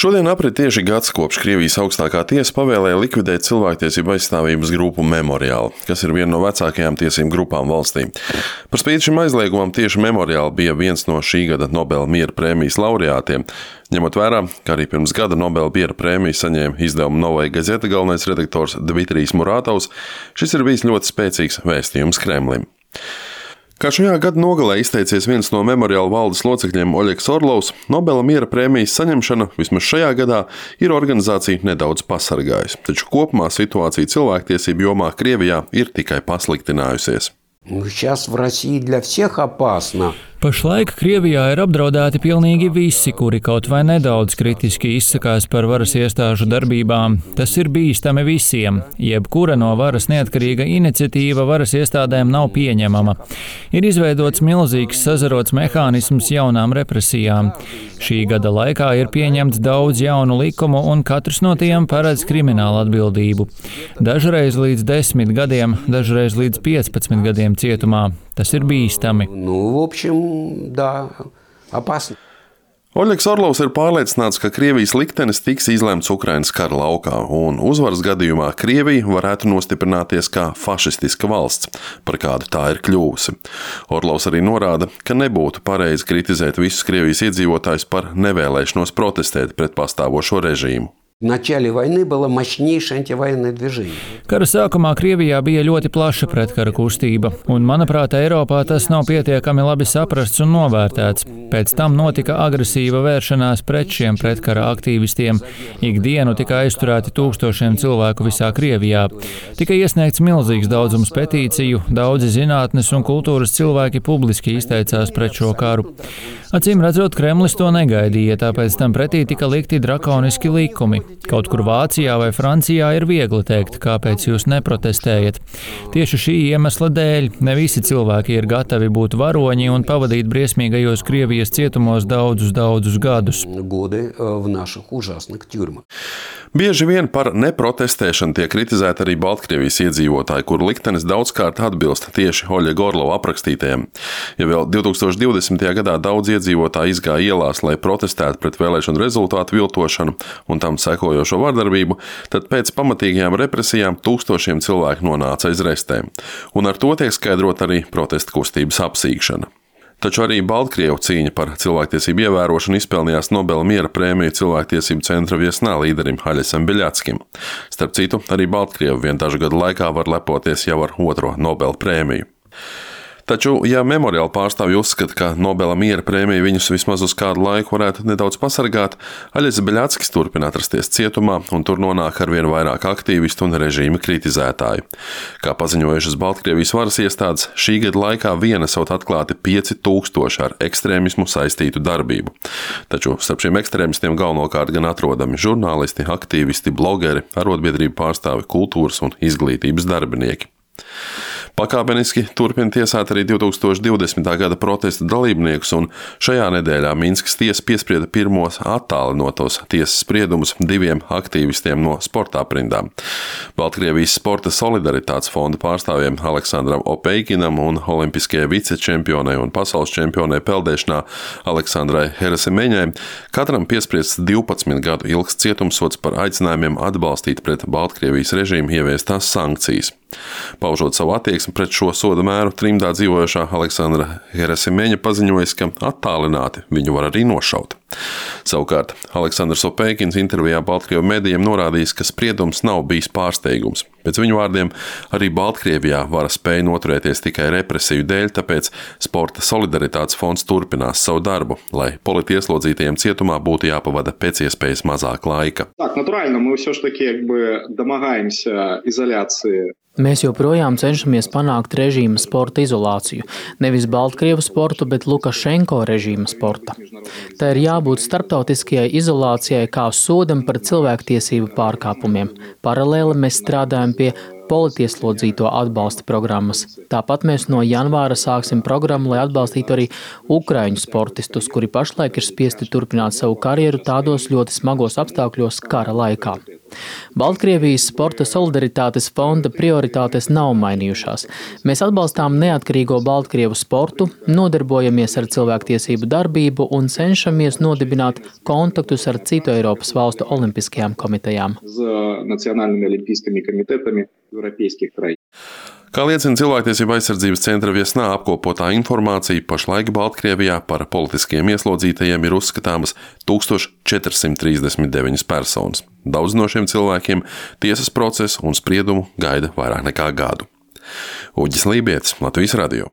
Šodien aprit tieši gads, kopš Krievijas augstākā tiesa pavēlēja likvidēt cilvēktiesību aizstāvības grupu Memorial, kas ir viena no vecākajām tiesību grupām valstī. Par spīti šim aizliegumam tieši Memorial bija viens no šī gada Nobela miera prēmijas laureātiem, ņemot vērā, ka arī pirms gada Nobela miera prēmiju saņēma izdevuma Novaja Gazeta galvenais redaktors Dmitrijs Muratovs. Šis ir bijis ļoti spēcīgs vēstījums Kremlim. Kā šajā gada nogalē izteicies viens no Memorial valdes locekļiem Oļegs Orlovs, Nobela miera prēmijas saņemšana vismaz šajā gadā ir organizāciju nedaudz pasargājusi, taču kopumā situācija cilvēktiesību jomā Krievijā ir tikai pasliktinājusies. Сейчас в России для всех опасно. Pašlaik Krievijā ir apdraudēti pilnīgi visi, kuri kaut vai nedaudz kritiski izsakās par varas iestāžu darbībām. Tas ir bīstami visiem. Jebkura no varas neatkarīga iniciatīva varas iestādēm nav pieņemama. Ir izveidots milzīgs sazarots mehānisms jaunām represijām. Šī gada laikā ir pieņemts daudz jaunu likumu, un katrs no tiem paredz kriminālu atbildību. Dažreiz līdz 10 gadiem, dažreiz līdz 15 gadiem cietumā. Tas ir bīstami. Oļegs Orlovs ir pārliecināts, ka Krievijas liktenis tiks izlemts Ukrainas kara laukā, un uzvaras gadījumā Krievija varētu nostiprināties kā fašistiska valsts, par kādu tā ir kļuvusi. Orlovs arī norāda, ka nebūtu pareizi kritizēt visus Krievijas iedzīvotājus par nevēlēšanos protestēt pret pastāvošo režīmu. В начале войны было мощнейшее антивоенное движение. Kara sākumā Krievijā bija ļoti plaša pretkara kustība, un, manuprāt, Eiropā tas nav pietiekami labi saprasts un novērtēts. Pēc tam notika agresīva vēršanās pret šiem pretkara aktīvistiem. Ikdienu tika aizturēti tūkstošiem cilvēku visā Krievijā. Tika iesniegts milzīgs daudzums petīciju, daudzi zinātnes un kultūras cilvēki publiski izteicās pret šo karu. Acīm redzot, Kremlis to negaidīja, tāpēc tam pretī tika likti drakoniski likumi. Kaut kur Vācijā vai Francijā ir viegli teikt, kāpēc jūs neprotestējat. Tieši šī iemesla dēļ ne visi cilvēki ir gatavi būt varoņi un pavadīt briesmīgajos Krievijas cietumos daudzus gadus. Bieži vien par neprotestēšanu tiek kritizēta arī Baltkrievijas iedzīvotāji, kuru liktenis daudzkārt atbilst tieši Oļega Orlova aprakstītajiem. Ja vēl 2020. gadā daudz iedzīvotāji izgāja ielās, lai protestētu pret vēlēšanu rezultātu viltošanu un tam sekojošo vardarbību, tad pēc pamatīgajām represijām tūkstošiem cilvēku nonāca aiz restēm. Un ar to tiek skaidrot arī protesta kustības apsīkšana. Taču arī Baltkrievu cīņa par cilvēktiesību ievērošanu izpelnījās Nobela miera prēmiju cilvēktiesību centra viesnā līderim Haļesam Beļatskim. Starp citu, arī Baltkrievi vien dažu gadu laikā var lepoties jau ar otro Nobela prēmiju. Taču, ja Memorial pārstāvji uzskata, ka Nobela miera prēmija viņus vismaz uz kādu laiku varētu nedaudz pasargāt, Haļes Beļatskis turpina atrasties cietumā, un tur nonāk arvien vairāk aktīvistu un režīma kritizētāju. Kā paziņojušas Baltkrievijas varas iestādes, šī gada laikā vien esot atklāti 5000 ar ekstrēmismu saistītu darbību. Taču starp šiem ekstrēmistiem galvenokārt gan atrodami žurnālisti, aktīvisti, blogeri, arotbiedrību pārstāvi, kultūras un izglītības darbinieki. Pakāpeniski turpina tiesāt arī 2020. gada protesta dalībniekus, un šajā nedēļā Minskas tiesa piesprieda pirmos attālinotos tiesas spriedumus 2 aktīvistiem no sporta aprindām. Baltkrievijas sporta solidaritātes fonda pārstāvjiem Aleksandram Opeikinam un olimpiskajai vicečempionai un pasaules čempionai peldēšanā Aleksandrai Herasemeņai katram piespriests 12 gadu ilgs cietumsods par aicinājumiem atbalstīt pret Baltkrievijas režīmu ieviestās sankcijas. Paužot savu attieksmi pret šo soda mēru, trimdā dzīvojošā Aleksandra Herasemeņa paziņojas, ka attālināti viņu var arī nošaut. Savukārt, Aleksandrs Opeikins intervijā Baltkrievu medijiem norādījis, ka spriedums nav bijis pārsteigums. Pēc viņu vārdiem, arī Baltkrievijā vara spēja noturēties tikai represiju dēļ, tāpēc sporta solidaritātes fonds turpinās savu darbu, lai politieslodzītajiem cietumā būtu jāpavada pēc iespējas mazāk laika. Натурально, мы все-таки домогаемся изоляции. Mēs joprojām cenšamies panākt režīma sporta izolāciju. Nevis Baltkrievu sportu, bet Lukašenko režīma sporta. Tā ir jābūt starptautiskajai izolācijai kā sodam par cilvēktiesību pārkāpumiem. Paralēli mēs strādājam pie politieslodzīto atbalsta programmas. Tāpat mēs no janvāra sāksim programmu, lai atbalstītu arī ukraiņu sportistus, kuri pašlaik ir spiesti turpināt savu karjeru tādos ļoti smagos apstākļos kara laikā. Baltkrievijas sporta solidaritātes fonda prioritātes nav mainījušās. Mēs atbalstām neatkarīgo Baltkrievu sportu, nodarbojamies ar cilvēktiesību darbību un cenšamies nodibināt kontaktus ar citu Eiropas valstu olimpiskajām komitejām. Kā liecina Cilvēktiesību aizsardzības centra viesnā apkopotā informācija, pašlaik Baltkrievijā par politiskiem ieslodzītajiem ir uzskatāmas 1439 personas. Daudz no šiem cilvēkiem tiesas procesu un spriedumu gaida vairāk nekā gadu. Uģis Lībietis, Latvijas radio.